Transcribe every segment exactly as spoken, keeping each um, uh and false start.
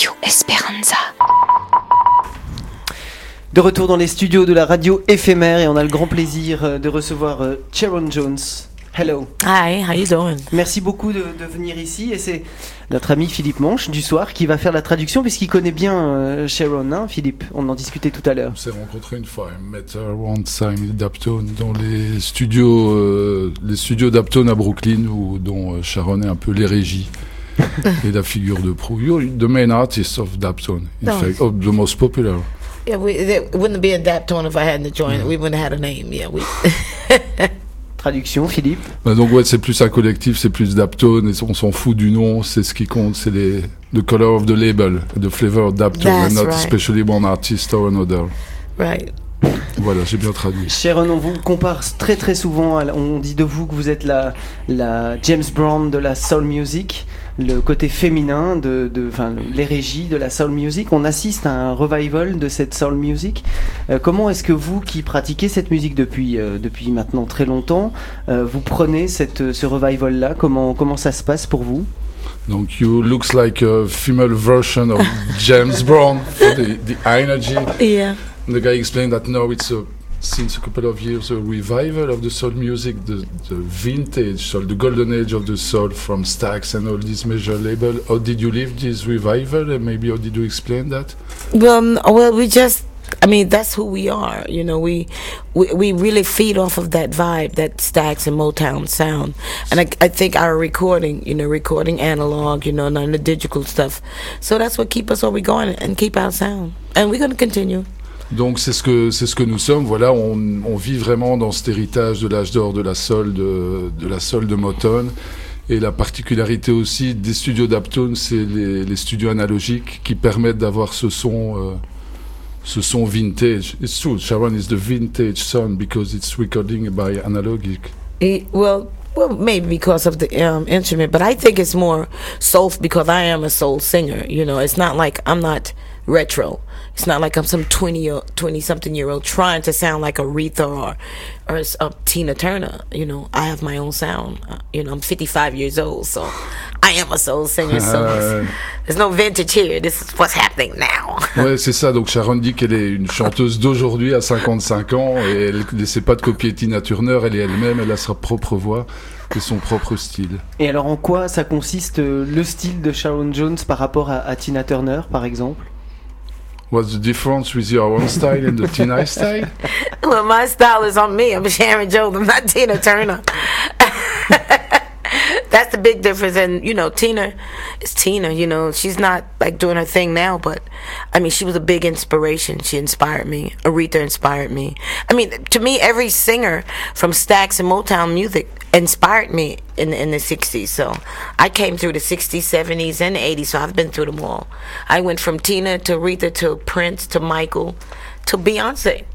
Radio Esperanza. De retour dans les studios de la radio éphémère et on a le grand plaisir de recevoir Sharon Jones. Hello. Hi, how you doing? Merci beaucoup de, de venir ici et c'est notre ami Philippe Manche du soir qui va faire la traduction puisqu'il connaît bien euh, Sharon, hein, Philippe, on en discutait tout à l'heure. On s'est rencontrés une fois, I met her one time in Daptone dans les studios, euh, les studios Daptone à Brooklyn où dont Sharon est un peu l'hérégie et la figure de proue. You're the main artist of Daptone, in No. fact, of the most popular. Yeah, we, it wouldn't be a Daptone if I hadn't joined. We wouldn't have had a name. Yeah, we. Traduction, Philippe. Bah donc ouais, c'est plus un collectif, c'est plus Daptone, et on s'en fout du nom, c'est ce qui compte, c'est les the color of the label, the flavor of Daptone, That's and not right. especially one artist or another. Right. Voilà, j'ai bien traduit. Sharon, on vous compare très très souvent, à la- on dit de vous que vous êtes la, la James Brown de la soul music, le côté féminin, de, de, enfin, l'hérégie de la soul music. On assiste à un revival de cette soul music. Euh, comment est-ce que vous, qui pratiquez cette musique depuis, euh, depuis maintenant très longtemps, euh, vous prenez cette, ce revival-là? Comment, comment ça se passe pour vous? Donc you looks like a female version of James Brown for the, the energy. Yeah. The guy explained that now it's a, since a couple of years a revival of the soul music, the, the vintage soul, the golden age of the soul from Stax and all these major labels. How did you live this revival and maybe how did you explain that? Well, well, we just. I mean, that's who we are. You know, we we, we really feed off of that vibe, that Stax and Motown sound. And I, I think our recording, you know, recording analog, you know, none of the digital stuff. So that's what keep us where we're going and keep our sound. And we're going to continue. Donc c'est ce que c'est ce que nous sommes. Voilà, on, on vit vraiment dans cet héritage de l'âge d'or de la soul de, de la soul de Motown. Et la particularité aussi des studios Daptone, c'est les, les studios analogiques qui permettent d'avoir ce son, euh, ce son vintage. It's true, Sharon is the vintage sound because it's recording by analogic. Eh, well, well, maybe because of the um, instrument, but I think it's more soul because I am a soul singer. You know, it's not like I'm not retro. It's not like I'm some twenty or twenty something year old trying to sound like Aretha or or uh, Tina Turner. You know, I have my own sound. Uh, you know, I'm fifty-five years old, so I am a soul singer. So Euh, there's no vintage here. This is what's happening now. ouais, c'est ça. Donc Sharon dit qu'elle est une chanteuse d'aujourd'hui à cinquante-cinq ans et elle n'essaie pas de copier Tina Turner. Elle est elle-même. Elle a sa propre voix et son propre style. Et alors en quoi ça consiste euh, le style de Sharon Jones par rapport à, à Tina Turner, par exemple? What's the difference with your own style and the Tina style? Well, my style is on me. I'm Sharon Jones. I'm not Tina Turner. That's the big difference. And, you know, Tina is Tina, you know. She's not, like, doing her thing now, but, I mean, she was a big inspiration. She inspired me. Aretha inspired me. I mean, to me, every singer from Stax and Motown music inspired me in, in the sixties. So I came through the sixties, seventies, and eighties, so I've been through them all. I went from Tina to Aretha to Prince to Michael to Beyonce.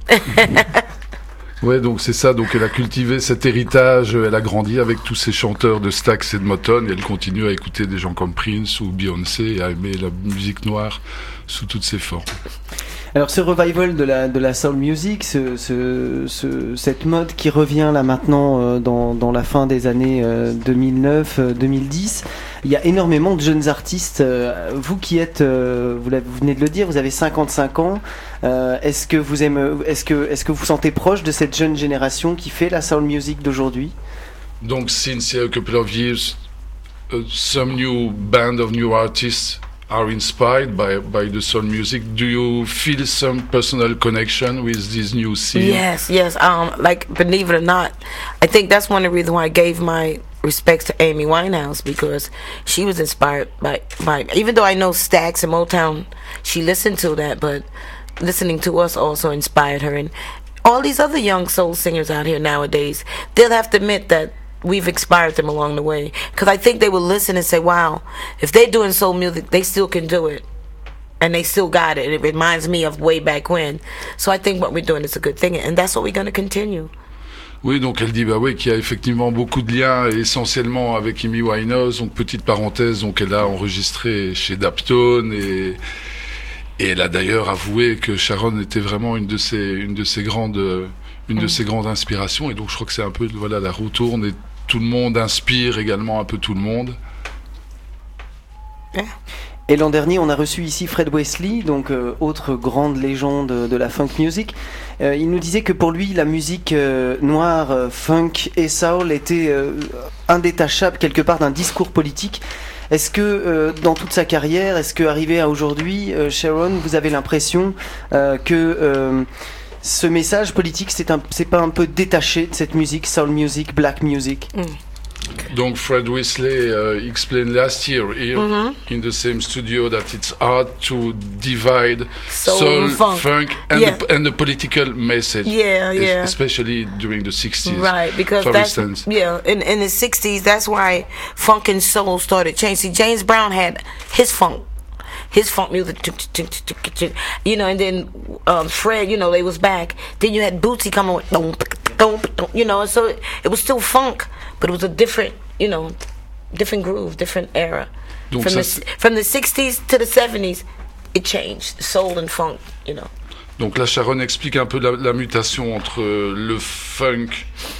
Ouais, donc c'est ça. Donc elle a cultivé cet héritage. Elle a grandi avec tous ces chanteurs de Stax et de Motown. Et elle continue à écouter des gens comme Prince ou Beyoncé et à aimer la musique noire sous toutes ses formes. Alors ce revival de la, de la soul music, ce, ce, ce, cette mode qui revient là maintenant euh, dans, dans la fin des années euh, deux mille neuf deux mille dix, il y a énormément de jeunes artistes. Euh, vous qui êtes, euh, vous, l'avez- vous venez de le dire, vous avez cinquante-cinq ans. Euh, est-ce que vous aimez, est-ce que, est-ce que vous sentez proche de cette jeune génération qui fait la soul music d'aujourd'hui? Donc since a couple of years, uh, some new band of new artists are inspired by by the soul music. Do you feel some personal connection with this new scene? Yes, yes. Um, like believe it or not, I think that's one of the reasons why I gave my respects to Amy Winehouse because she was inspired by by. Even though I know Stax and Motown, she listened to that, but listening to us also inspired her. And all these other young soul singers out here nowadays, they'll have to admit that we've inspired them along the way. Because I think they will listen and say, wow, if they're doing soul music, they still can do it. And they still got it. It reminds me of way back when. So I think what we're doing is a good thing. And that's what we're going to continue. Oui, donc elle dit bah oui qu'il y a effectivement beaucoup de liens, essentiellement avec Amy Winehouse. Donc petite parenthèse, donc elle a enregistré chez Daptone et et elle a d'ailleurs avoué que Sharon était vraiment une de ses une de ses grandes une de ses grandes inspirations. Et donc je crois que c'est un peu voilà la roue tourne et tout le monde inspire également un peu tout le monde. Yeah. Et l'an dernier, on a reçu ici Fred Wesley, donc euh, autre grande légende de la funk music. Euh, il nous disait que pour lui, la musique euh, noire, euh, funk et soul était euh, indétachable quelque part d'un discours politique. Est-ce que euh, dans toute sa carrière, est-ce que arrivé à aujourd'hui, euh, Sharon, vous avez l'impression euh, que euh, ce message politique, c'est, un, c'est pas un peu détaché de cette musique, soul music, black music? Mm. Donc Fred Wesley uh, explained last year here mm-hmm. in the same studio that it's hard to divide soul, soul funk, funk and, yeah. the, and the political message. Yeah, yeah. Especially during the sixties. Right, because for that's, instance. Yeah, in, in the sixties, that's why funk and soul started changing. See, James Brown had his funk. His funk music, you know, and then um, Fred, you know, they was back. Then you had Bootsy coming with, you know, so it, it was still funk, but it was a different, you know, different groove, different era. Donc from, ça, the, from the sixties to the seventies, it changed, soul and funk, you know. Donc là, Sharon explique un peu la, la mutation entre le funk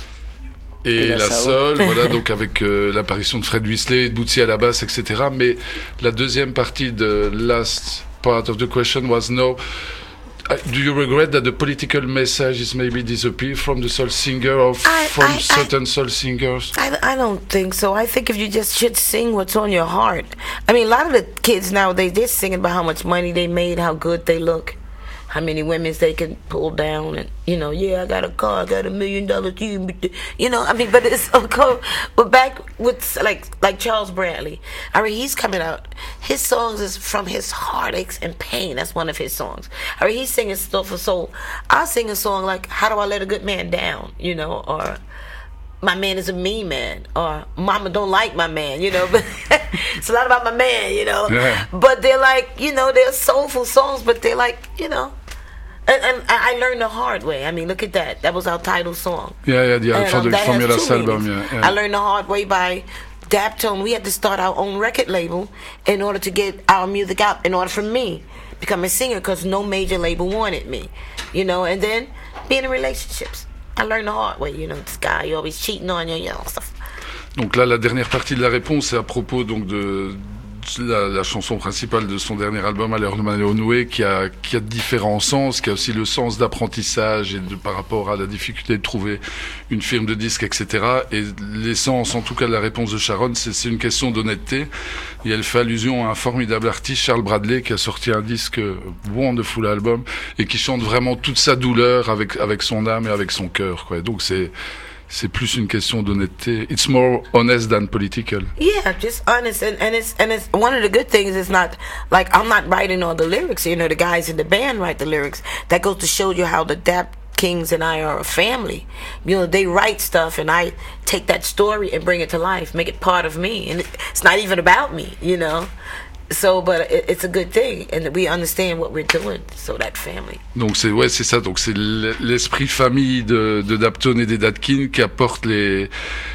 et, et la, la soul, voilà, donc avec euh, l'apparition de Fred Wesley, de Bootsy à la basse, et cetera. Mais la deuxième partie de last part of the question was no. Uh, do you regret that the political message is maybe disappeared from the soul singer or f- I, from I, certain I, soul singers? I, I don't think so. I think if you just should sing what's on your heart. I mean, a lot of the kids nowadays, they're singing about how much money they made, how good they look, how many women they can pull down, and you know, yeah, I got a car, I got a million dollars, you know, I mean, but it's okay. But back with like like Charles Bradley, I mean, he's coming out. His songs is from his heartaches and pain. That's one of his songs. I mean, he's singing stuff for soul. I sing a song like "How Do I Let a Good Man Down," you know, or "My Man Is a Mean Man," or "Mama Don't Like My Man," you know. But it's a lot about my man, you know. Yeah. But they're like, you know, they're soulful songs, but they're like, you know. And, and I learned the hard way. I mean, look at that. That was our title song. Yeah, yeah, the and, um, Formulas album, yeah, yeah. I learned the hard way by Daptone. We had to start our own record label in order to get our music out, in order for me to become a singer, because no major label wanted me, you know. And then being in relationships. I learned the hard way, you know. This guy, you're always cheating on you, you know, stuff. Donc là, la dernière partie de la réponse est à propos donc de La, la chanson principale de son dernier album, À l'heure de Malonoué, qui a, qui a différents sens, qui a aussi le sens d'apprentissage et de, par rapport à la difficulté de trouver une firme de disques, et cetera. Et l'essence, en tout cas, de la réponse de Sharon, c'est, c'est une question d'honnêteté. Et elle fait allusion à un formidable artiste, Charles Bradley, qui a sorti un disque Wonderful Album et qui chante vraiment toute sa douleur avec, avec son âme et avec son cœur, quoi. Donc c'est, c'est plus une question d'honnêteté. It's more honest than political. Yeah, just honest, and, and it's and it's one of the good things is not like I'm not writing all the lyrics. You know, the guys in the band write the lyrics. That goes to show you how the Dap Kings and I are a family. You know, they write stuff, and I take that story and bring it to life, make it part of me, and it's not even about me. You know. So, but it, it's a good thing, and we understand what we're doing. So that family. Donc c'est ouais, c'est ça. Donc c'est l'esprit famille de, de Daptone et des Datkin qui apporte les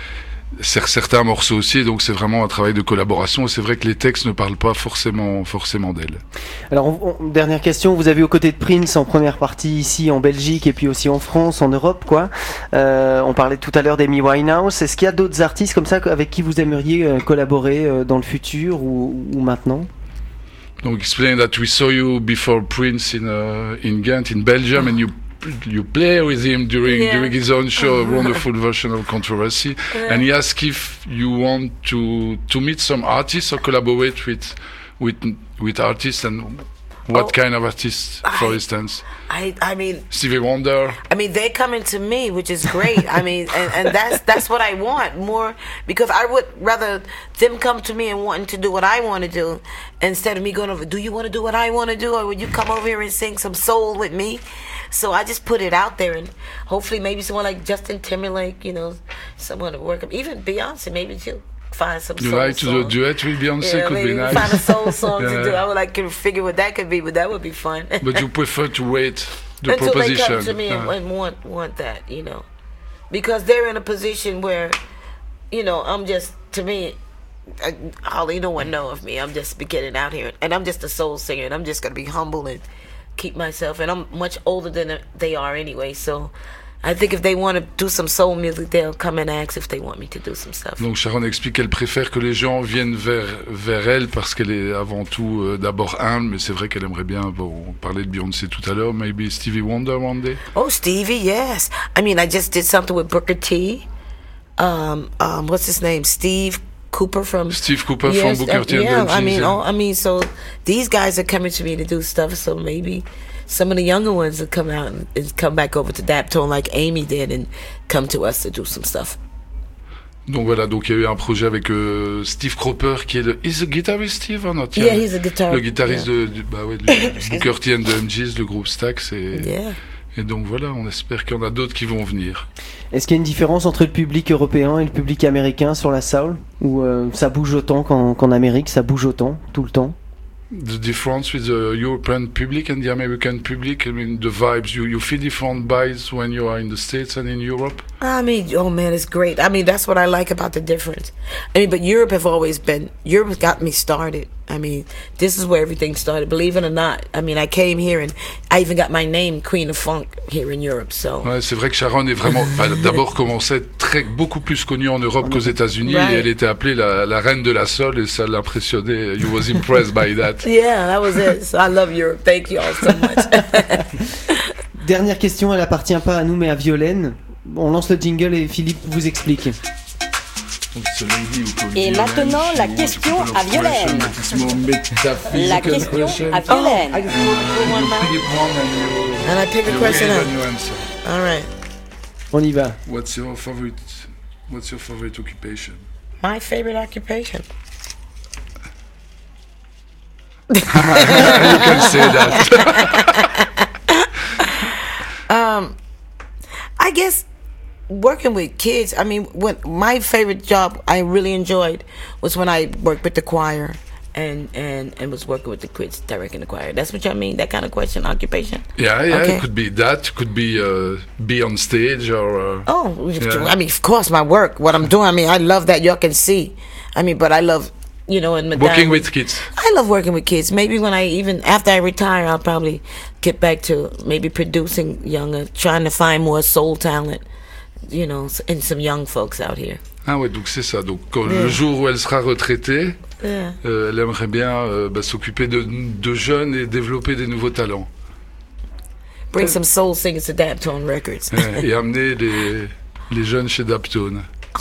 certains morceaux aussi. Et donc c'est vraiment un travail de collaboration. Et c'est vrai que les textes ne parlent pas forcément forcément d'elle. Alors on, on, dernière question. Vous avez aux côtés de Prince en première partie ici en Belgique et puis aussi en France, en Europe, quoi. Euh, on parlait tout à l'heure d'Amy Winehouse. Est-ce qu'il y a d'autres artistes comme ça avec qui vous aimeriez euh, collaborer euh, dans le futur ou, ou maintenant? Donc explain that we saw you before Prince in uh, in Ghent in Belgium, and you you play with him during Yeah. during his own show, a wonderful version of Controversy. Yeah. And he asked if you want to to meet some artists or collaborate with with with artists, and what Oh. kind of artists, for I- instance? I I mean. Stevie Wonder. I mean, they're coming to me, which is great. I mean, and, and that's that's what I want more, because I would rather them come to me and wanting to do what I want to do, instead of me going over, do you want to do what I want to do, or would you come over here and sing some soul with me? So I just put it out there, and hopefully maybe someone like Justin Timberlake, you know, someone to work, even Beyonce, maybe too. Find some You soul like to do a song. duet with Beyonce? Yeah, Could maybe be nice. find a soul song Yeah. to do. I would like to figure what that could be, but that would be fun. But you prefer to wait the Until proposition. they come to me and, Ah. and want want that, you know, because they're in a position where, you know, I'm just, to me, I, hardly no one know of me. I'm just beginning out here, and I'm just a soul singer, and I'm just gonna be humble and keep myself. And I'm much older than they are anyway, so I think if they want to do some soul music, they'll come and ask if they want me to do some stuff. Donc Sharon explique qu'elle préfère que les gens viennent vers vers elle parce qu'elle est avant tout euh, d'abord humble, mais c'est vrai qu'elle aimerait bien. Bon, on parlait de Beyoncé tout à l'heure, maybe Stevie Wonder one day. Oh, Stevie, yes. I mean, I just did something with Booker T. Um, um, what's his name? Steve Cooper from Steve Cooper yes, from Booker T and yeah, the I mean, yeah. oh, I mean, so these guys are coming to me to do stuff. So maybe some of the younger ones will come out and, and come back over to Daptone like Amy did and come to us to do some stuff. Donc voilà, donc il y a eu un projet avec euh, Steve Cropper qui est le is a guitarist Steve or not? Yeah, he's a guitar. Le guitariste yeah. de, de bah ouais, de Booker T and the M Gs, le groupe Stax et yeah. et donc voilà, on espère qu'il y en a d'autres qui vont venir. Est-ce qu'il y a une différence entre le public européen et le public américain sur la soul? Ou euh, ça bouge autant qu'en, qu'en Amérique, ça bouge autant, tout le temps? The difference with the European public and the American public, I mean the vibes, you, you feel different vibes when you are in the States and in Europe? I mean, oh man, it's great. I mean, that's what I like about the difference. I mean, but Europe have always been, Europe got me started. I mean, this is where everything started, believe it or not. I mean, I came here and I even got my name, Queen of Funk, here in Europe, so. Ouais, c'est vrai que Sharon est vraiment, enfin, d'abord commençait très, beaucoup plus connue en Europe qu'aux États-Unis, right. et elle était appelée la, la reine de la soul et ça l'impressionnait. You was impressed by that. Yeah, that was it. So I love Europe. Thank you all so much. Dernière question, elle appartient pas à nous mais à Violaine. On lance le jingle et Philippe vous explique. Et maintenant, la question à Violaine. La question à Violaine. And I pick a question up. All right. On y va. What's your favorite, what's your favorite occupation? My favorite occupation. You can say that. um, I guess working with kids. I mean, when my favorite job I really enjoyed was when I worked with the choir and and and was working with the kids directing the choir. That's what you mean? That kind of question, occupation? Yeah, yeah. Okay. It could be that. Could be uh, be on stage or. Uh, oh, yeah. I mean, of course, my work, what I'm doing. I mean, I love that y'all can see. I mean, but I love. You know, in Madame, working with kids. I love working with kids. Maybe when I even after I retire, I'll probably get back to maybe producing younger, trying to find more soul talent, you know, and some young folks out here. Ah ouais, donc c'est ça. Donc quand, Yeah. le jour où elle sera retraitée, Yeah. euh, elle aimerait bien euh, bah, s'occuper de, de jeunes et développer des nouveaux talents. Bring some soul singers to Daptone Records. et, et amener les, les jeunes chez Daptone.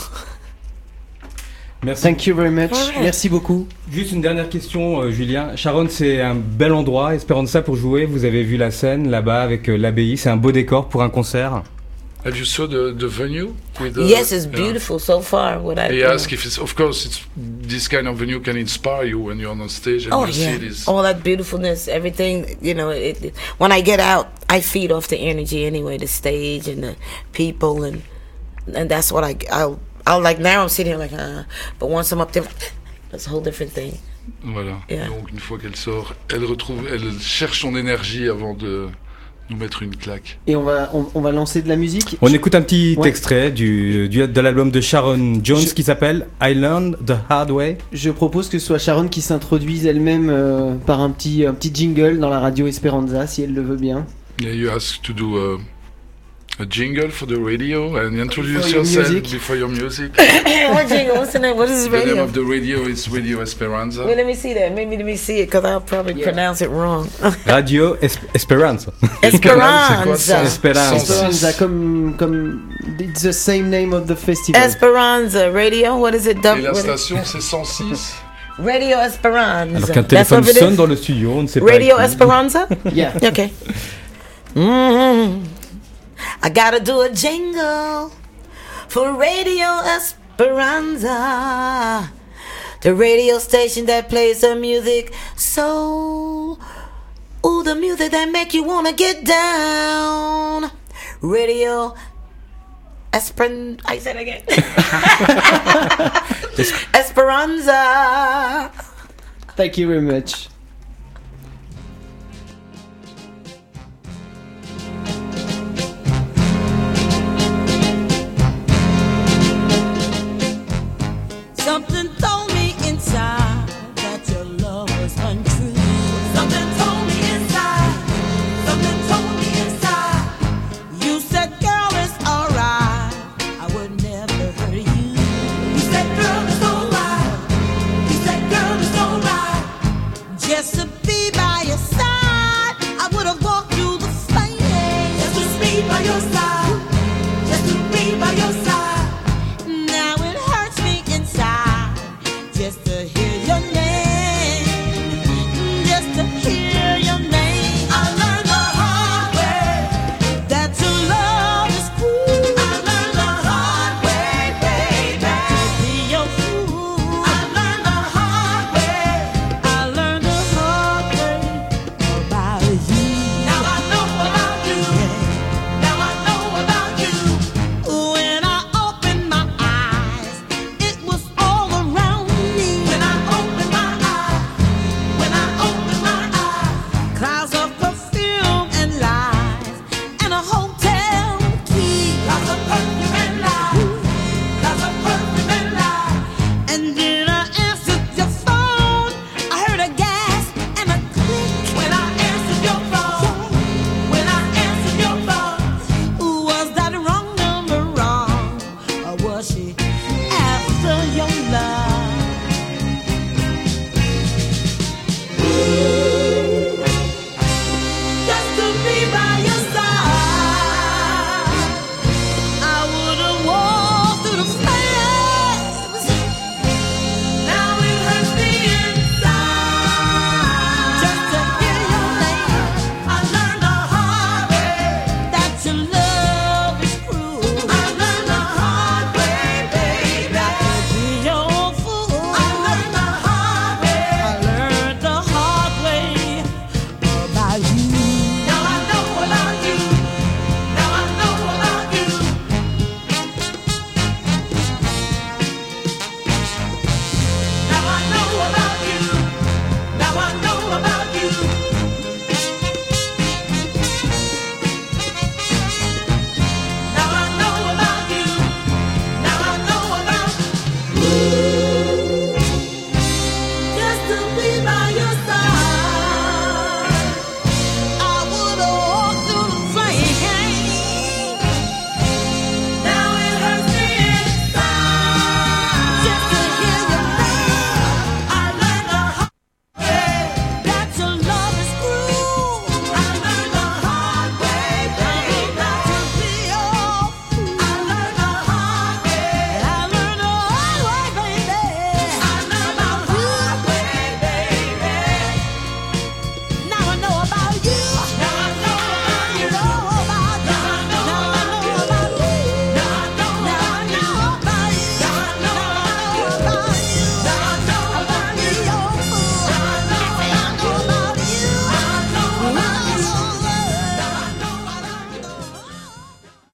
Merci. Thank you very much. Ouais. Merci beaucoup. Juste une dernière question, euh, Julien. Sharon, c'est un bel endroit, Esperanza, pour jouer. Vous avez vu la scène là-bas avec euh, l'abbaye. C'est un beau décor pour un concert. Have you saw the, the venue? With the, Yes, it's yeah. beautiful so far. What I He asked if it's, of course, it's this kind of venue can inspire you when you're on stage and Oh you yeah, see this. all that beautifulness, everything. You know, it, it, when I get out, I feed off the energy anyway, the stage and the people, and and that's what I I'll, I'll like. Now I'm sitting here like, uh, but once I'm up there, that's a whole different thing. Voilà. Yeah. Donc une fois qu'elle sort, elle retrouve, elle cherche son énergie avant de nous mettre une claque. Et on va, on, on va lancer de la musique. On écoute un petit Ouais. extrait du, du, de l'album de Sharon Jones Je- qui s'appelle I Learned the Hard Way. Je propose que ce soit Sharon qui s'introduise elle-même euh, par un petit, un petit jingle dans la radio Esperanza, si elle le veut bien. Yeah, you ask to do a, a jingle for the radio and introduce Before your yourself music. before your music. What jingle? What's the name? What is The the name radio? of the radio is Radio Esperanza. Well, let me see that. Maybe let me see it because I'll probably Yeah. pronounce it wrong. Radio Es- Esperanza. Esperanza. Esperanza. Esperanza, comme, comme it's the same name of the festival. Esperanza Radio. What is it? Et Dub- la what is- station c'est cent six. Radio Esperanza. Alors qu'un That's téléphone what it is? sonne dans le studio, on ne sait pas. Radio avec qui. Esperanza. Yeah. Okay. Mm-hmm. I gotta do a jingle for Radio Esperanza, the radio station that plays the music soul. Ooh, the music that make you wanna get down. Radio Esperanza. I said it again. Esperanza. Thank you very much.